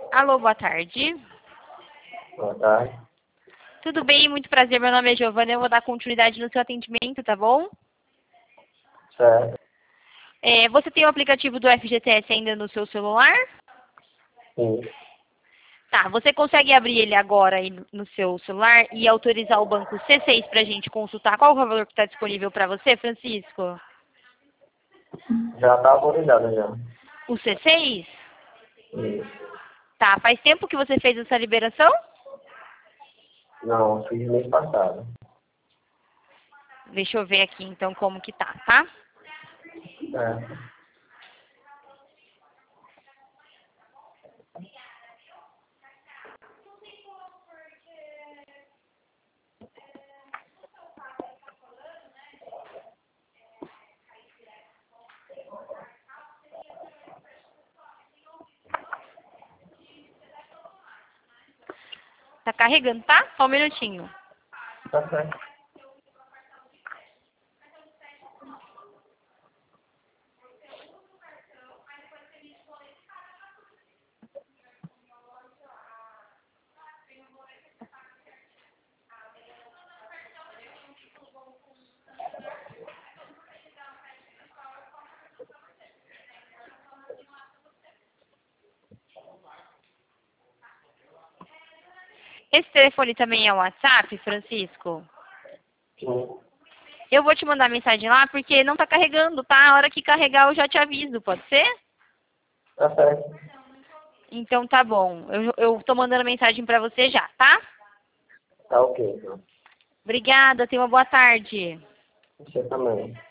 Alô, boa tarde. Boa tarde. Tudo bem? Muito prazer. Meu nome é Giovana. Eu vou dar continuidade no seu atendimento, tá bom? Certo. Você tem o aplicativo do FGTS ainda no seu celular? Sim. Tá, você consegue abrir ele agora aí no seu celular e autorizar o banco C6 para a gente consultar qual o valor que está disponível para você, Francisco? Já está autorizado já. O C6? Isso. Tá, faz tempo que você fez essa liberação? Não, fiz mês passado. Deixa eu ver aqui então como que tá? Certo. Tá carregando, tá? Só um minutinho. Tá certo. Esse telefone também é o WhatsApp, Francisco? Sim. Eu vou te mandar mensagem lá porque não tá carregando, tá? A hora que carregar eu já te aviso, pode ser? Tá certo. Então tá bom. Eu tô mandando mensagem pra você já, tá? Tá ok, então. Obrigada, tenha uma boa tarde. Você também.